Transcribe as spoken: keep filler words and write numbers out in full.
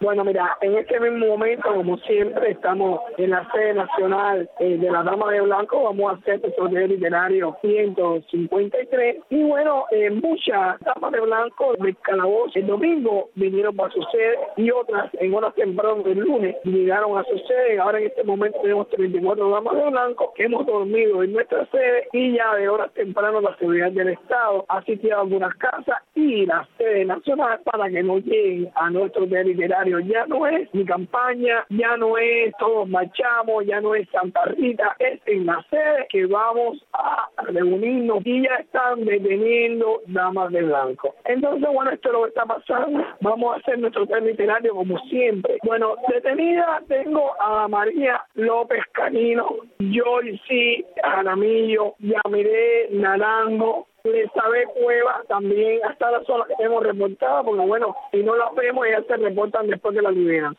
Bueno, mira, en este mismo momento, como siempre, estamos en la sede nacional eh, de la Dama de Blanco. Vamos a hacer el sorteo literario ciento cincuenta y tres. Y bueno, eh, muchas Damas de Blanco del Calabozo el domingo vinieron para su sede y otras en horas tempranas del lunes llegaron a su sede. Ahora en este momento tenemos treinta y cuatro Damas de Blanco que hemos dormido en nuestra sede y ya de horas tempranas la seguridad del Estado ha asistido a algunas casas y la sede nacional para que no lleguen a nuestro hotel literario. Ya no es mi campaña, ya no es todos marchamos, ya no es Santa Rita, es en la sede que vamos a reunirnos y ya están deteniendo Damas de Blanco. Entonces, bueno, esto es lo que está pasando. Vamos a hacer nuestro hotel literario como siempre. Bueno, detenida tengo a María López Canino, Joyce Jaramillo, Yamiré Naranjo, Elizabeth Cueva, también hasta las zonas que hemos reportado, porque bueno, si no las vemos, ellas se reportan después que la liberan.